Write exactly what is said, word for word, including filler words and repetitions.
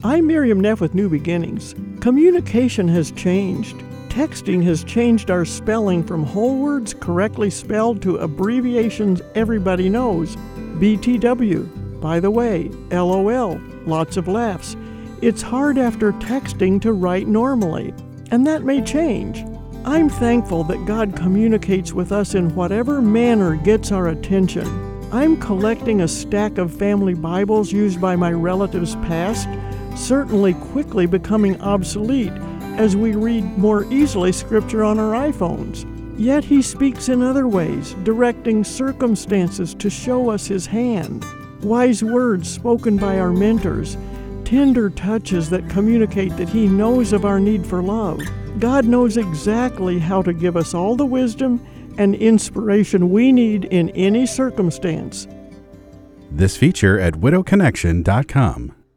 I'm Miriam Neff with New Beginnings. Communication has changed. Texting has changed our spelling from whole words correctly spelled to abbreviations everybody knows. B T W, by the way, L O L, lots of laughs. It's hard after texting to write normally, and that may change. I'm thankful that God communicates with us in whatever manner gets our attention. I'm collecting a stack of family Bibles used by my relatives past, certainly quickly becoming obsolete as we read more easily Scripture on our iPhones. Yet He speaks in other ways, directing circumstances to show us His hand. Wise words spoken by our mentors, tender touches that communicate that He knows of our need for love. God knows exactly how to give us all the wisdom and inspiration we need in any circumstance. This feature at widow connection dot com.